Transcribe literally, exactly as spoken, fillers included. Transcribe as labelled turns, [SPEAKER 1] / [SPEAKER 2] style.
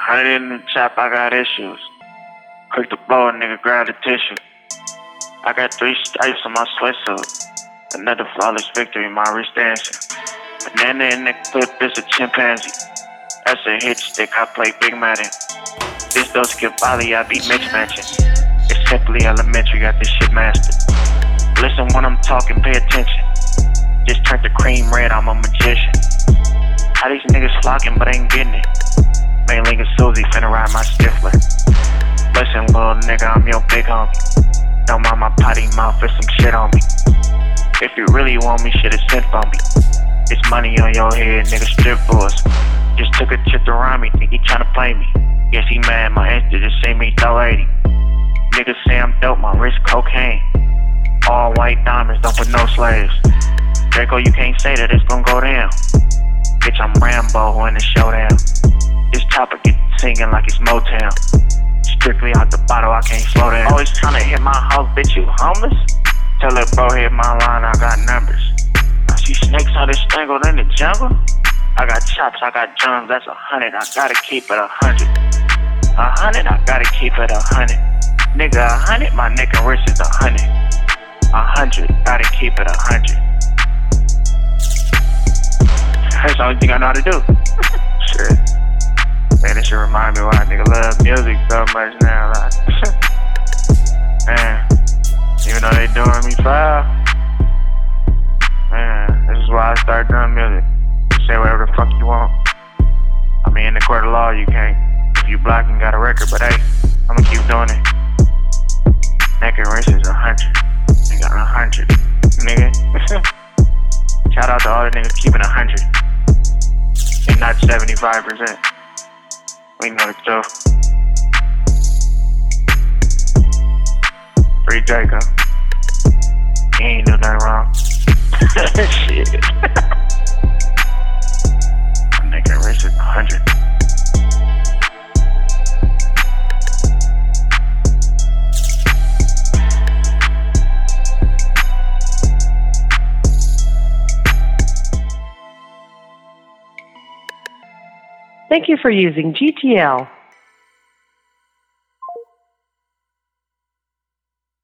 [SPEAKER 1] Hundred in the chop, I got issues. Quick to blow a nigga, grab the tissue. I got three stripes on my sweatsuit. Another flawless victory, my wrist dancing. Banana in the clip, this a chimpanzee. That's a hit stick, I play Big Madden. This dose give volley, I be mix matching. It's simply elementary, got this shit mastered. Listen when I'm talking, pay attention. Just turned the cream red, I'm a magician. How these niggas flocking, but ain't getting it. Main link is Susie, finna ride my Stifler. Listen, little nigga, I'm your big homie. Don't mind my potty mouth, there's some shit on me. If you really want me, shit is sent for me. It's money on your head, nigga, strip for us. Just took a trip to Rami, think he tryna play me. Guess he mad, my Insta just see me throw eighty. Niggas say I'm dope, my wrist cocaine. All white diamonds, don't put no slaves. Draco, you can't say that it's gon' go down. Bitch, I'm Rambo in the showdown. This chopper get singing like it's Motown. Strictly out the bottle, I can't slow down. Always tryna hit my house, bitch, you homeless? Tell that bro hit my line, I got numbers. I see snakes how they strangled in the jungle. I got chops, I got drums, that's a hundred. I gotta keep it a hundred. A hundred, I gotta keep it a hundred. Nigga, a hundred, my neck and wrist is a hundred. A hundred, gotta keep it a hundred. That's the only thing I know how to do. Shit. Man, this shit remind me why a nigga love music so much now. Like, man, even though they doing me foul, man, this is why I started doing music. Say whatever the fuck you want. I mean, in the court of law, you can't. If you black and got a record, but hey, I'ma keep doing it. Neck and wrist is a hundred. Nigga, a hundred. Nigga. Shout out to all the niggas keeping a hundred. And not seventy-five percent. We know the truth. Free Draco. He ain't do nothing wrong. Shit. My neck and wrist is a hundred.
[SPEAKER 2] Thank you for using G T L.